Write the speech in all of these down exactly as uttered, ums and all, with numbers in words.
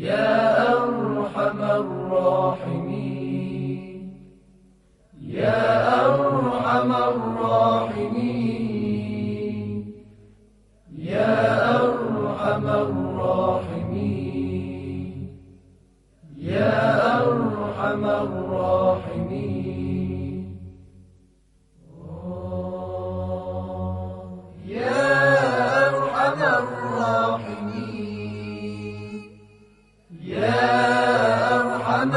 يا أرحم الراحمين يا أرحم الراحمين يا أرحم الراحمين يا أرحم الراحمين يا أرحم الراحمين يا أرحم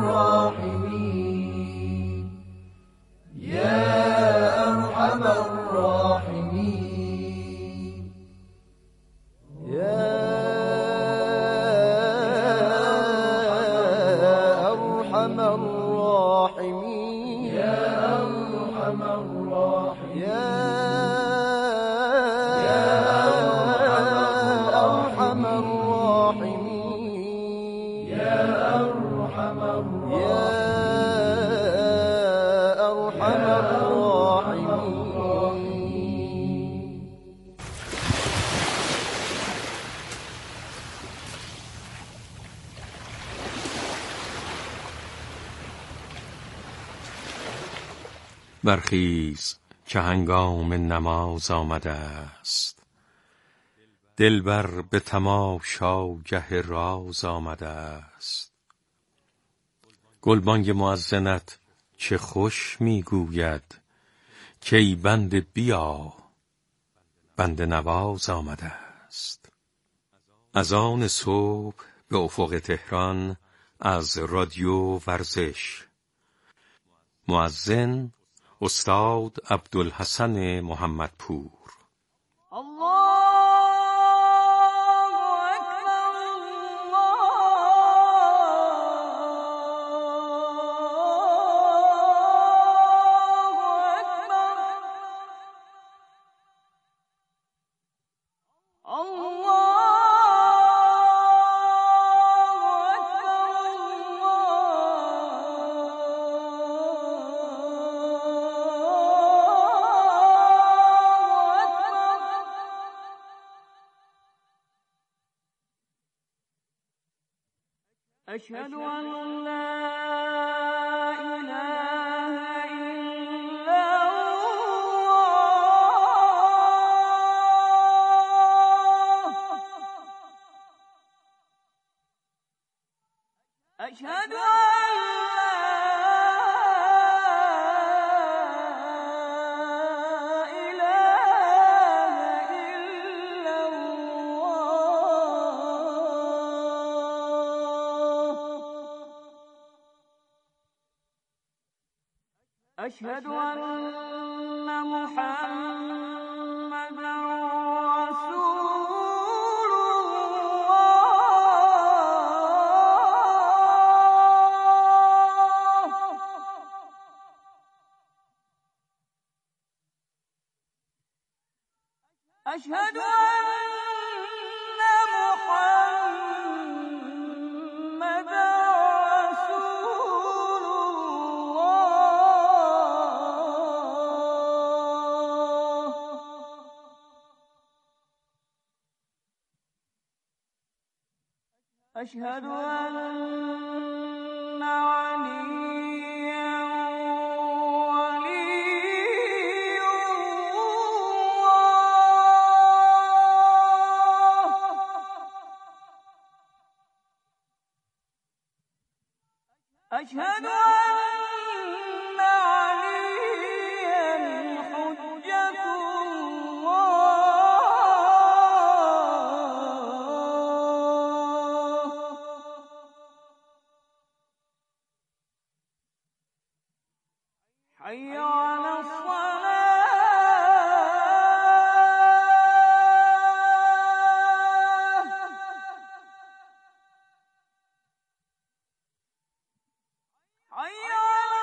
الراحمين يا أرحم الراحمين يا أرحم الراحمين يا أرحم الراحمين يا أرحم الراحمين يا أرحم الراحمين يا أرحم الراحمين. برخیز که هنگام نماز آمده است، دلبر به تماشاگه راز آمده است. گلبانگ مؤذنت چه خوش میگوید کای بنده بیا، بنده نواز آمده است. اذان صبح به افق تهران از رادیو ورزش. مؤذن استاد عبدالحسن محمدپور. أشهد أن لا إله إلا الله أشهد أن أشهد أن محمدًا رسول الله أشهد أن محمدًا رسول الله أشهد أن عليا ولي الله أشهد أن عليا حجة الله حي على الصلاة حي على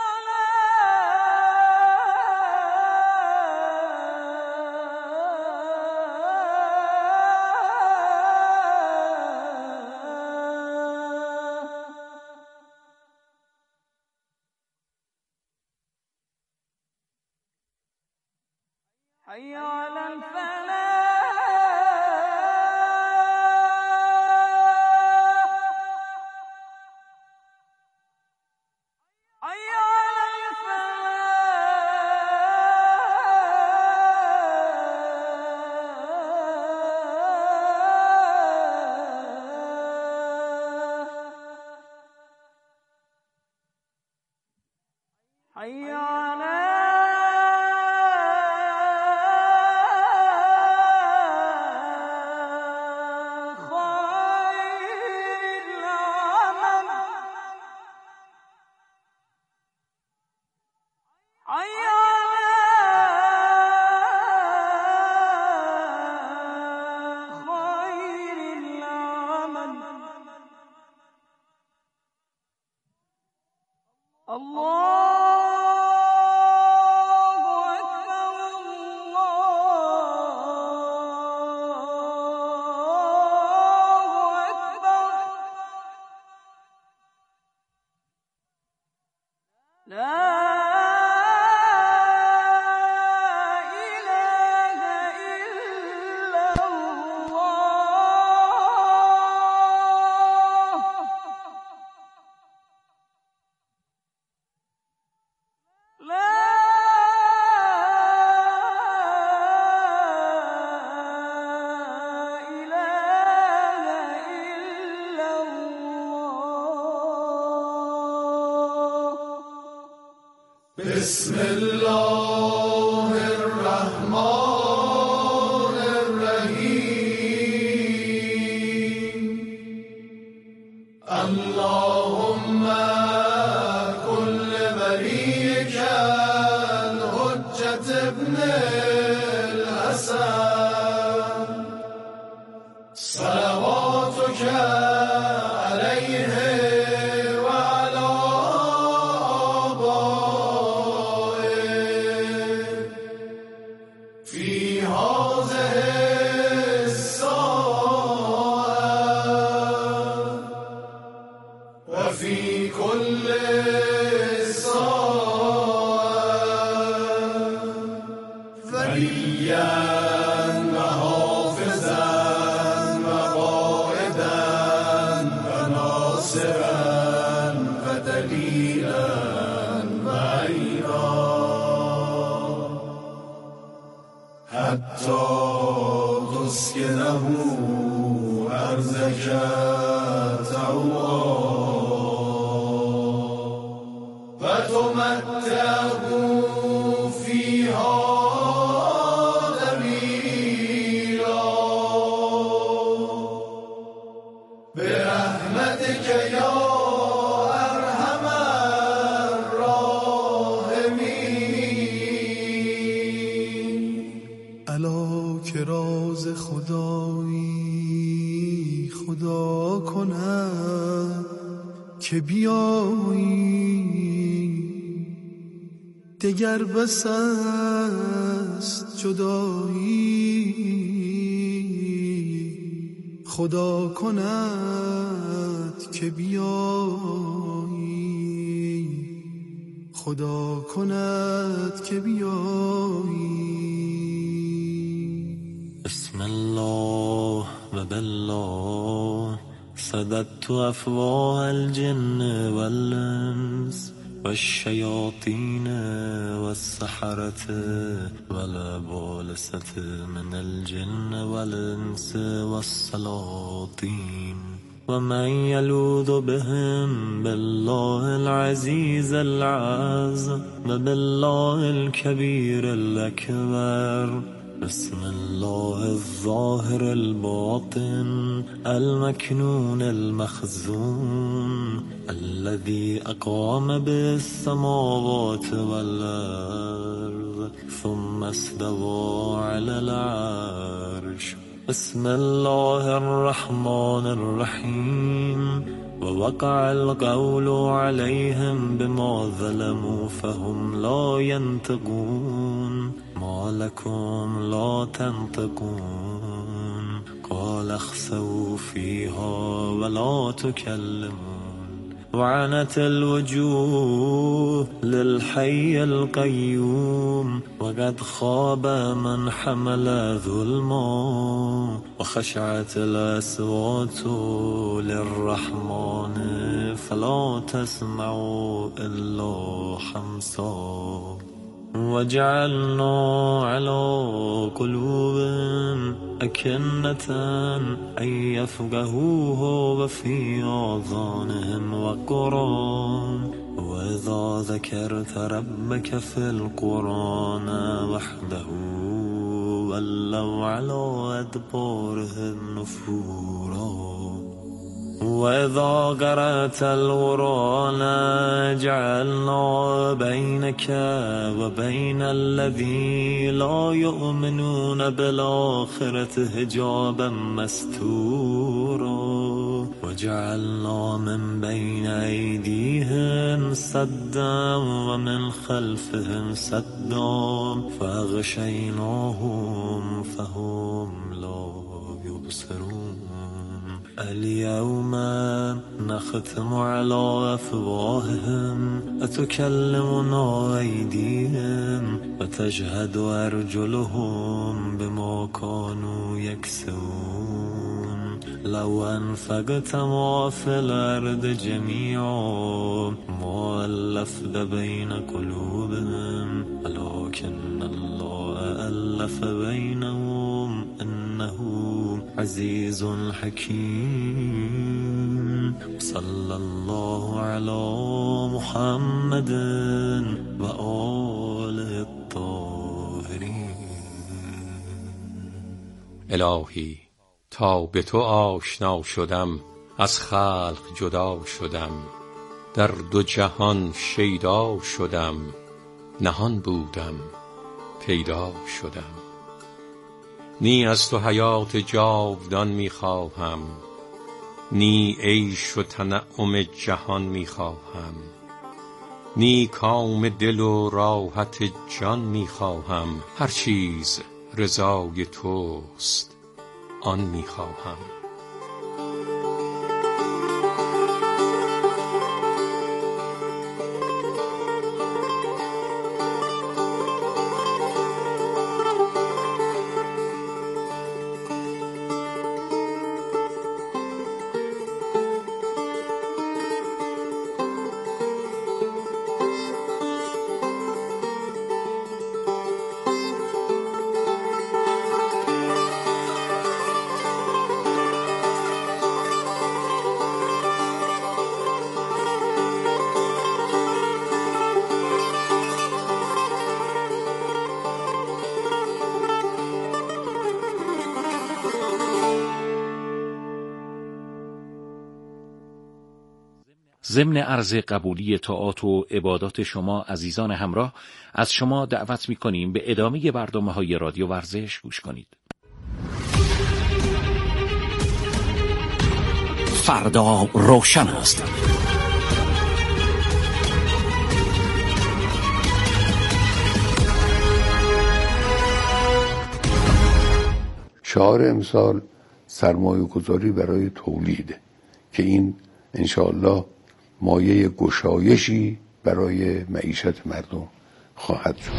الصلاة حي على الفلاح حي على خير العمل حي على خير العمل الله بسم الله الرحمن الرحيم اللهم كل وليك الحجة ابن الحسن صلواتك عليه وفي كل ساعة وليا وحافظا وقائدا وناصرا ودليلا وعينا حتى تسكنه أرضك طوعا وتمتعه فيها طويلا برحمتك يا أرحم الراحمين. الا که راز خدایی خدا کند که بیایی دگر بس است جدایی خدا کند که بیایی خدا کند که بیایی. بسم الله و بالله سددت أفواه الجن والإنس والشياطين والسحرة والأبالسة من الجن والإنس والسلاطين ومن يلوذ بهم بالله العزيز العظيم وبالله الكبير الأكبر. بسم الله الظاهر الباطن المكنون المخزون الذي أقام بالسماوات والأرض ثم استوى على العرش. بسم الله الرحمن الرحيم ووقع القول عليهم بما ظلموا فهم لا ينطقون. ما لكم لا تنطقون قال اخسئوا فيها ولا تكلمون. وعنت الوجوه للحي القيوم وقد خاب من حمل ظلما وخشعت الأصوات للرحمن فلا تسمعوا إلا حمصا. وجعلنا على قلوبهم أكنة أن يفقهوه وفي آذانهم وقرا وإذا ذكرت ربك في القرآن وحده ولوا على أدبارهم نفورا وإذا قرأت القرآن جعلنا بينك وبين الذين لا يؤمنون بالآخرة حجابا مستورا وجعلنا من بين أيديهم سدا ومن خلفهم سدا فأغشيناهم فهم لا يبصرون اليوم نختم على أفواههم وتكلمنا أيديهم وتشهد أرجلهم بما كانوا يكسبون لو أنفقت ما في الأرض جميعا ما ألفت بين قلوبهم ولكن الله ألف بينهم إنه عزيز حكيم صلى الله على محمد وآله الطاهرين. الهی تا به تو آشنا شدم از خلق جدا شدم در دو جهان شیدا شدم نهان بودم پیدا شدم نی از تو حیات جاودان میخواهم نی عیش و تنعم جهان میخواهم نی کام دل و راحت جان میخواهم هر چیز رضای توست آن میخواهم. ضمن عرض قبولی طاعات و عبادات شما عزیزان همراه از شما دعوت می‌کنیم به ادامه برنامه‌های رادیو ورزش گوش کنید. فردا روشن است. شعار امسال سرمایه گذاری برای تولیده که این انشاءالله مایه گشایشی برای معیشت مردم خواهد شد.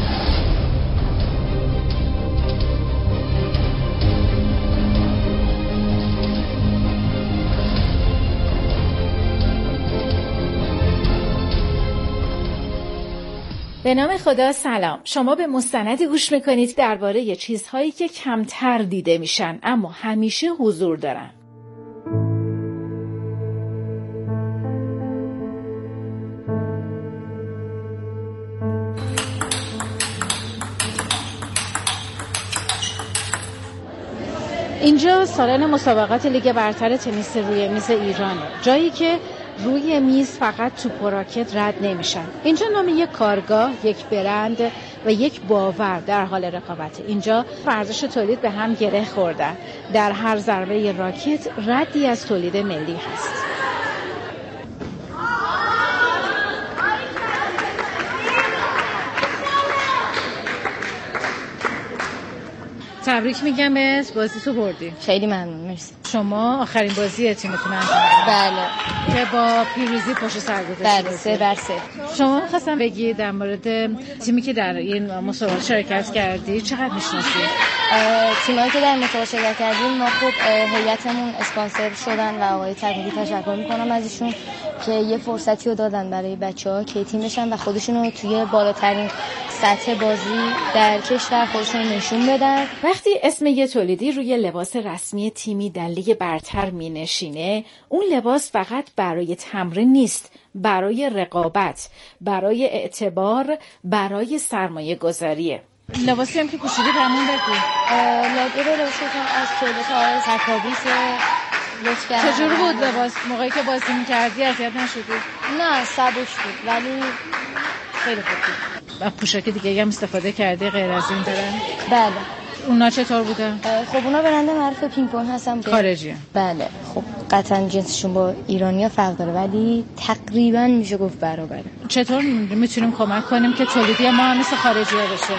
به نام خدا سلام. شما به مستندی گوش میکنید درباره چیزهایی که کمتر دیده میشن اما همیشه حضور دارن. اینجا سالن مسابقات لیگ برتر تنیس روی میز ایرانه، جایی که روی میز فقط توپ و راکت رد نمیشن. اینجا نام یک کارگاه، یک برند و یک باور در حال رقابت. اینجا ورزش تولید به هم گره خوردن. در هر ضربه راکت ردی از تولید ملی هست. تبریک میگم بهت، بازی تو بردی. خیلی ممنون، مرسی. شما آخرین بازی تیمتون انجام بله که با پیروزی پشت سر گذاشتید. بله سه بر سه. شما خواستم بگی در مورد تیمی که در این مسابقه شرکت کردی چقدر میشناسی؟ تیمایی که در مسابقه شرکت کردیم ما خب هیئتمون اسپانسر شدن و آقای تقیی تشکر میکنم از ایشون که یه فرصتی رو دادن برای بچه‌ها که تیم بشن و خودشون رو توی بالاترین سطح بازی در کشور خودشون نشون بدن. وقتی اسم یه تولیدی روی لباس رسمی تیمی در لیگ برتر می نشینه، اون لباس فقط برای تمرین نیست، برای رقابت، برای اعتبار، برای سرمایه گذاریه. لباسی هم که پوشیدی برامون بگو. لاگه لباسی که از تولید آقای تکابیه لطف کردن. چجور بود لباس؟ موقعی که بازی می‌کردی اذیت نشدی؟ نه سبک بود ولی خیلی خوب بود. و پوشاک دیگه هم استفاده کردی غیر از این دارن؟ بله. اونا چطور بوده؟ خب اونا برنده معروف پینگ پونگ هستن. خارجی. بله. خب قطعا جنسشون با ایرانی‌ها فرق داره ولی تقریبا میشه گفت برابره. چطور میتونیم کمک کنیم که تولیدی ما هم مثل خارجی‌ها بشه؟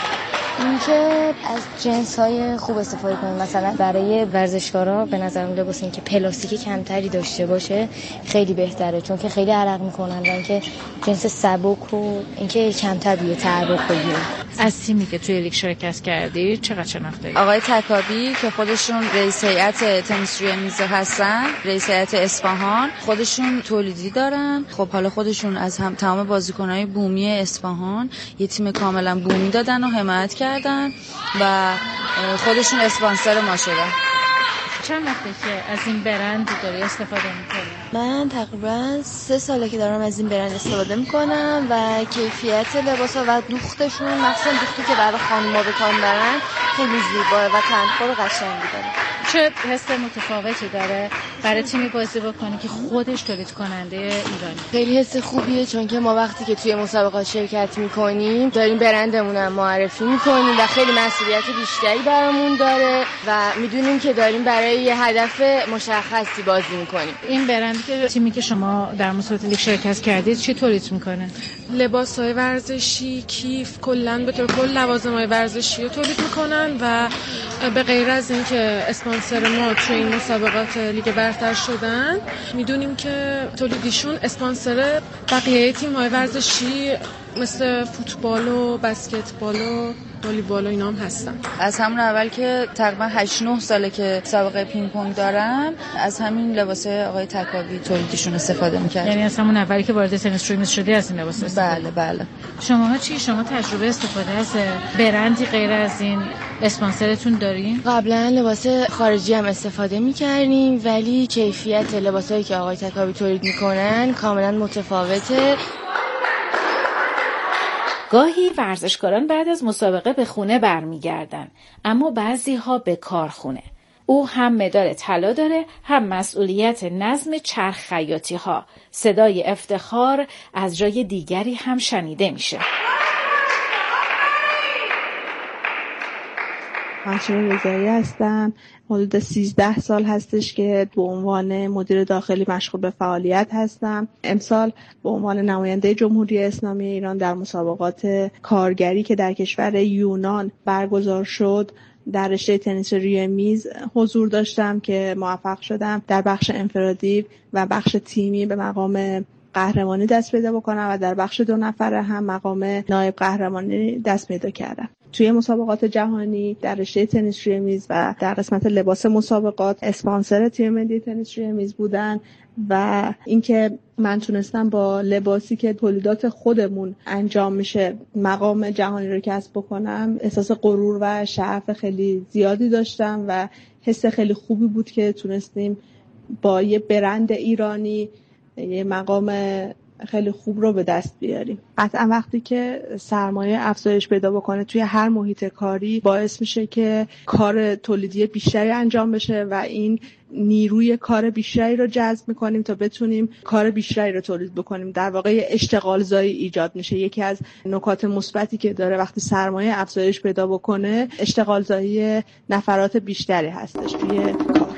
اینکه از جنس‌های خوب استفاده کنیم. مثلا برای ورزشکارا به نظرم لباس این که پلاستیک کمتری داشته باشه خیلی بهتره، چون که خیلی عرق میکنن و اینکه جنس سبک و اینکه کمتر بیه تعرق بگیره. از تیمی که توی لیگ شرکت کردی چقدر شناخت داری؟ آقای تکابی که خودشون رئیس هیئت تنیس روی میز هستن، رئیس هیئت اصفهان، خودشون تولیدی دارن. خب حالا خودشون از هم تمام بازیکن‌های بومی اصفهان یه تیم کاملا بومی دادن و حمایت کردن و خودشون اسپانسر ما شدن. چند وقته که از این برند داری استفاده میکنی؟ من تقریبا سه ساله که دارم از این برند استفاده میکنم و کیفیت لباسا و دوختشون، مخصوصا دوختی که برای خانوما به کار میبرن، خیلی زیباه و تنخور قشنگی داره. چه حس متفاوتی داره برای تیمی بازی بکنی که خودش تولید کننده ایرانی؟ خیلی حس خوبیه، چون که ما وقتی که توی مسابقات شرکت میکنیم داریم برندمون هم معرفی میکنیم و خیلی مسئولیت بیشتری برامون داره و میدونیم که داریم برای یه هدف مشخصی بازی میکنیم. این برندی که تیمی که شما در مسابقات لیگ شرکت کردید چی تولید میکنه؟ لباس‌های ورزشی، کیف، کلاً به طور کل لوازم‌های ورزشی رو تولید میکنن و به غیر از این که اسپانسر ما توی این مسابقات لیگ برتر شدن، میدونیم که تولیدیشون اسپانسر بقیه تیم‌های ورزشی مثل فوتبال و بسکتبال و والیبال و اینا هم هستن. از همون اول که تقریبا هشت نه ساله که مسابقه پینگ پونگ دارم، از همین لباسای آقای تکابی تولیدشون استفاده می‌کردم. یعنی از همون اولی که وارد تنیس روی میز شدی از این لباس استفاده؟ بله بله. شماها چی؟ شما تجربه استفاده از برندی غیر از این اسپانسرتون دارین؟ قبلا لباس خارجی هم استفاده می‌کردیم ولی کیفیت لباسایی که آقای تکابی تولید می‌کنن کاملا متفاوته. گاهی ورزشکاران بعد از مسابقه به خونه برمیگردن، اما بعضی ها به کارخونه. او هم مدال طلا داره، هم مسئولیت نظم چرخ خیاطی ها. صدای افتخار از جای دیگری هم شنیده میشه. همچنین رضایی هستم. حدود سیزده سال هستش که به عنوان مدیر داخلی مشغول به فعالیت هستم. امسال به عنوان نماینده جمهوری اسلامی ایران در مسابقات کارگری که در کشور یونان برگزار شد در رشته تنیس روی میز حضور داشتم که موفق شدم در بخش انفرادی و بخش تیمی به مقام قهرمانی دست پیدا بکنم و در بخش دو نفره هم مقام نایب قهرمانی دست پیدا کردم. توی مسابقات جهانی در رشته تنیس روی میز و در قسمت لباس مسابقات اسپانسر تیم ملی تنیس روی میز بودن و اینکه من تونستم با لباسی که تولیدات خودمون انجام میشه مقام جهانی رو کسب بکنم، احساس غرور و شعف خیلی زیادی داشتم و حس خیلی خوبی بود که تونستیم با یه برند ایرانی یه مقام خیلی خوب رو به دست بیاریم. قطعا وقتی که سرمایه افزایش پیدا بکنه توی هر محیط کاری باعث میشه که کار تولیدی بیشتری انجام بشه و این نیروی کار بیشتری رو جذب میکنیم تا بتونیم کار بیشتری رو تولید بکنیم. در واقع اشتغال زایی ایجاد میشه. یکی از نکات مثبتی که داره وقتی سرمایه افزایش پیدا بکنه اشتغال زایی نفرات بیشتری هستش توی کار.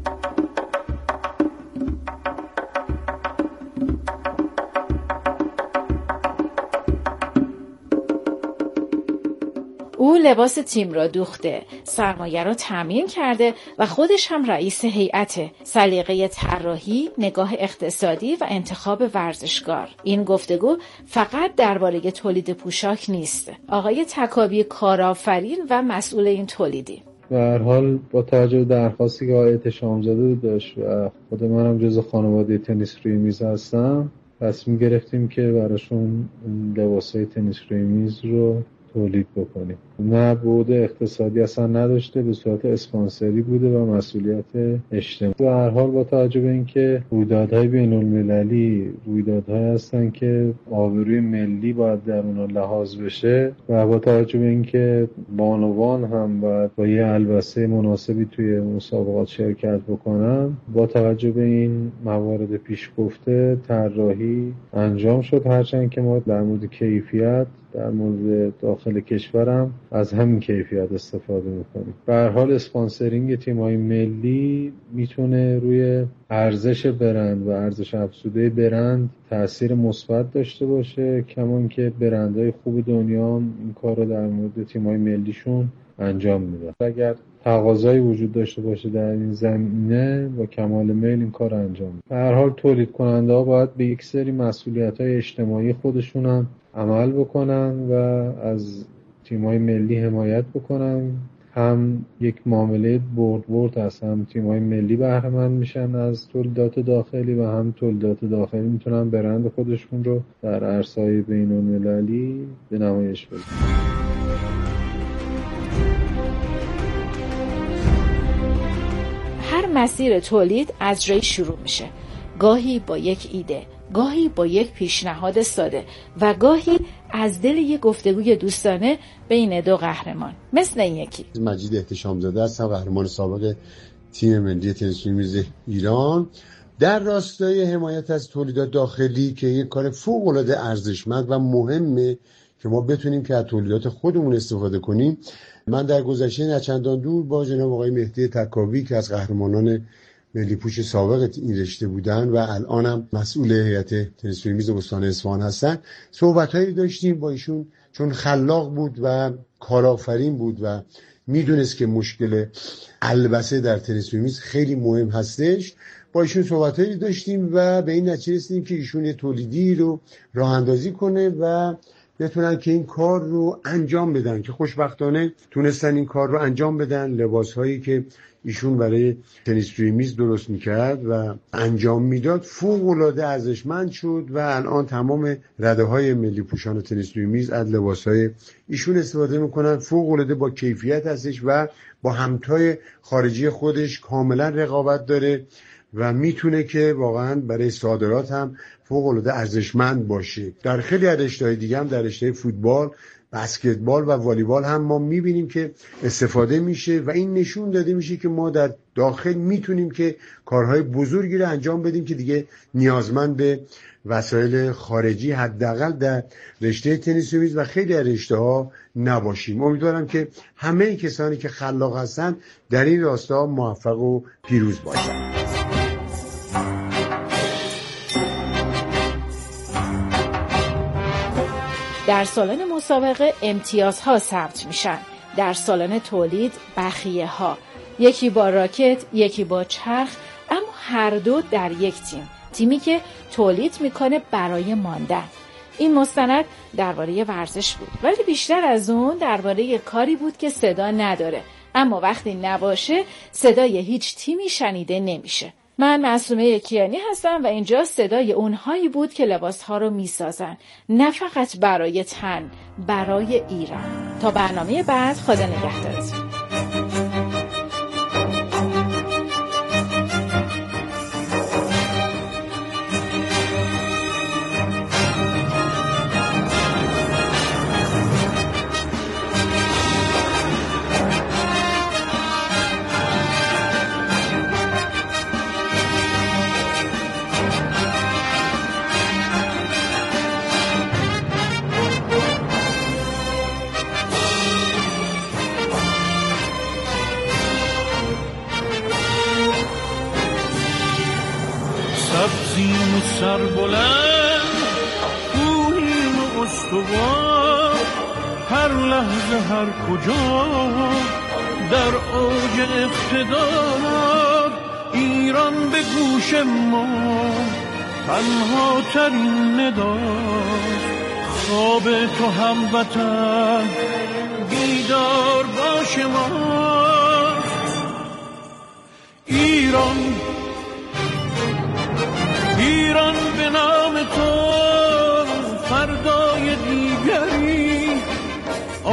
او لباس تیم را دوخته، سرمایه را تامین کرده و خودش هم رئیس هیئت. سلیقه طراحی، نگاه اقتصادی و انتخاب ورزشکار. این گفتگو فقط درباره تولید پوشاک نیست. آقای تکابی کارآفرین و مسئول این تولیدی. به هر حال با توجه به درخواستی که آقای تشامزاده داشت و خود منم جزو خانواده تنیس روی میز هستم، تصمیم گرفتیم که براشون لباسای تنیس روی میز رو تولید بکنیم. نه بعد اقتصادی اصلا نداشته، به صورت اسپانسری بوده و مسئولیت اجتماعی. در هر حال با توجه به اینکه رویدادهای بین المللی رویدادهایی هستن که آبروی ملی باید در اونها لحاظ بشه و با توجه به اینکه بانوان هم باید با یه البسه مناسبی توی مسابقات شرکت بکنن، با توجه به این موارد پیش گفته طراحی انجام شد. هرچند که ما در مورد کیفیت در مورد داخل کشورم از همین کیفیت استفاده میکنیم. به هر حال اسپانسرینگ تیم‌های ملی میتونه روی ارزش برند و ارزش افزوده برند تأثیر مثبت داشته باشه، کمان که برندهای خوب دنیا این کار رو در مورد تیم‌های ملیشون انجام میدن. اگر تقاضایی وجود داشته باشه در این زمینه با کمال میل این کار انجام میدن. به هر حال تولید کننده ها باید به یک سری مسئولیت‌های اجتماعی خودشون هم عمل بکنن و از تیم‌های ملی حمایت بکنن. هم یک معامله برد برد هست، هم تیم‌های ملی بهره مند میشن از تولیدات داخلی و هم تولیدات داخلی میتونن برند خودشون رو در عرصه‌های بین‌المللی به نمایش بذارن. هر مسیر تولید از ری شروع میشه، گاهی با یک ایده، گاهی با یک پیشنهاد ساده و گاهی از دل یک گفتگوی دوستانه بین دو قهرمان. مثل این یکی مجید احتشامزاده هستم، قهرمان سابق تیم ملی تنیس روی میز ایران، در راستای حمایت از تولیدات داخلی که یک کار فوق‌العاده ارزشمند و مهمه که ما بتونیم که از تولیدات خودمون استفاده کنیم. من در گذشته نچندان دور با جناب آقای مهدی تکاوی که از قهرمانان ملی پوش سابق این رشته بودن و الانم مسئول هیئت تنیس روی میز استان اصفهان هستن، صحبت‌هایی داشتیم با ایشون، چون خلاق بود و کارآفرین بود و میدونست که مشکل البسه در تنیس روی میز خیلی مهم هستش. با ایشون صحبت‌هایی داشتیم و به این نتیجه رسیدیم که ایشون یه تولیدی رو راه اندازی کنه و بتونن که این کار رو انجام بدن، که خوشبختانه تونستن این کار رو انجام بدن. لباس‌هایی که ایشون برای تنیس روی میز درست میکرد و انجام میداد فوق‌العاده ارزشمند شد و الان تمام رده‌های ملی پوشان تنیس روی میز از لباس‌های ایشون استفاده میکنن. فوق‌العاده با کیفیت هستش و با همتای خارجی خودش کاملا رقابت داره و میتونه که واقعا برای صادرات هم فوق‌العاده ارزشمند باشه. در خیلی از رشته‌های دیگه هم، در رشته فوتبال، بسکتبال و والیبال هم ما میبینیم که استفاده میشه و این نشون داده میشه که ما در داخل میتونیم که کارهای بزرگی رو انجام بدیم که دیگه نیازمند به وسایل خارجی حداقل در رشته تنیس روی میز و خیلی از رشته‌ها نباشیم. امیدوارم که همه کسانی که خلاق هستن در این راستا موفق و پیروز باشن. در سالن مسابقه امتیازها ثبت میشن، در سالن تولید بخیه ها، یکی با راکت، یکی با چرخ، اما هر دو در یک تیم، تیمی که تولید میکنه برای ماندن. این مستند درباره ورزش بود، ولی بیشتر از اون درباره کاری بود که صدا نداره، اما وقتی نباشه صدای هیچ تیمی شنیده نمیشه. من معصومه کیانی هستم و اینجا صدای اونهایی بود که لباسها رو میسازن، نه فقط برای تن، برای ایران. تا برنامه بعد، خدا نگهدارتون. سبزیم سر بلند کوهیم و استوار، هر لحظه هر کجا در اوج اقتدار، ایران به گوش ما تنها ترین نداست. خواب تو هموطن بیدار باش ما، ایران ایران به نام تو فردای دیگری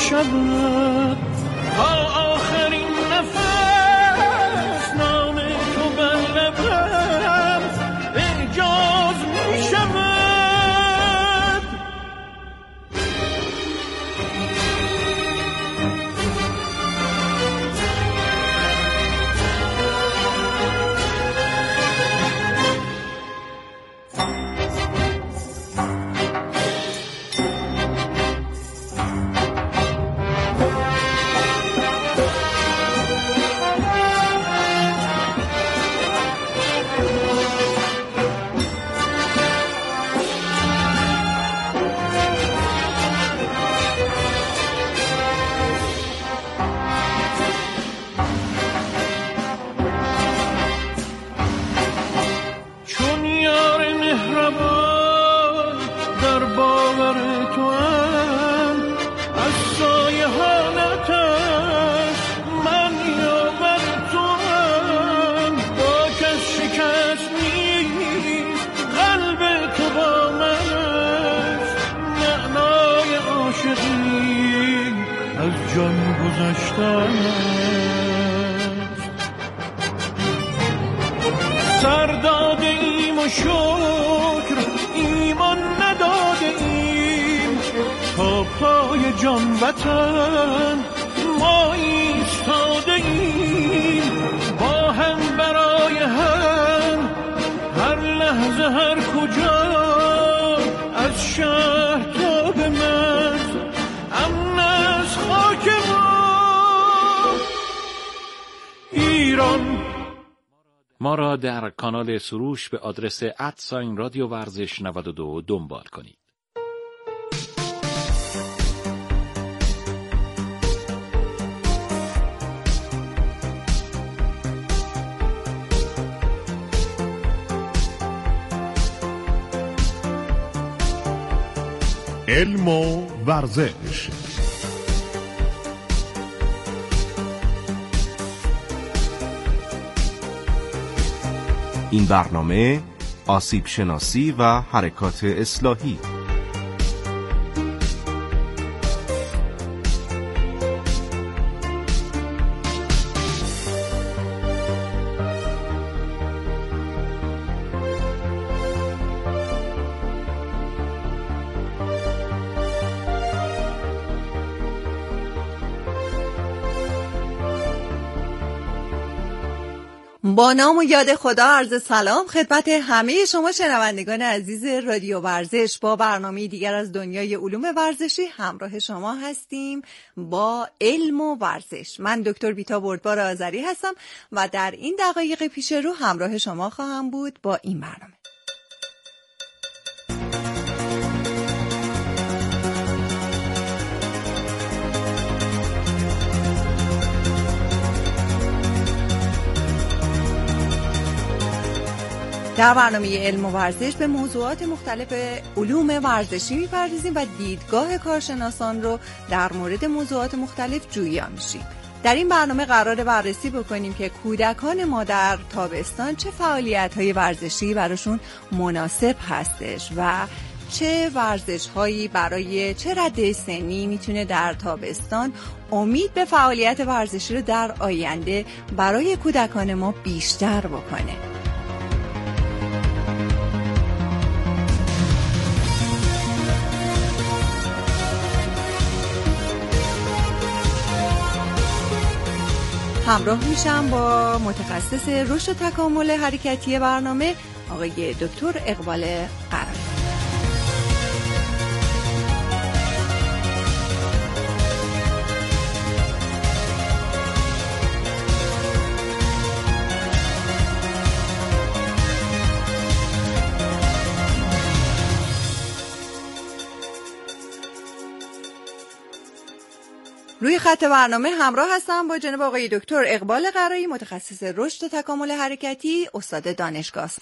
شود تا آخرین نفس نام تو بر لبم اعجاز می شود. سر داده ایم و شکر ایمان نداده ایم تا پای جان وطن ما ایستاده ایم با هم برای هم هر لحظه هر کجا از شهر تا به مرز امن از خاک ما ایران. ما را در کانال سروش به آدرس ادساین رادیو ورزش نود و دو دنبال کنید. علم و ورزش. این برنامه آسیب شناسی و حرکات اصلاحی. با نام و یاد خدا عرض سلام خدمت همه شما شنوندگان عزیز رادیو ورزش. با برنامه دیگر از دنیای علوم ورزشی همراه شما هستیم با علم و ورزش. من دکتر بیتا بردبار آذری هستم و در این دقایق پیش رو همراه شما خواهم بود با این برنامه. در برنامه علم و ورزش به موضوعات مختلف علوم ورزشی می‌پردازیم و دیدگاه کارشناسان رو در مورد موضوعات مختلف جویا می‌شیم. در این برنامه قراره بررسی بکنیم که کودکان ما در تابستان چه فعالیت‌های ورزشی براشون مناسب هستش و چه ورزش‌هایی برای چه رده سنی میتونه در تابستان امید به فعالیت ورزشی رو در آینده برای کودکان ما بیشتر بکنه. همراه میشم با متخصص رشد و تکامل حرکتی برنامه آقای دکتر اقبال قرایی. روی خط برنامه همراه هستم با جناب آقای دکتر اقبال قرایی، متخصص رشد و تکامل حرکتی، استاد دانشگاه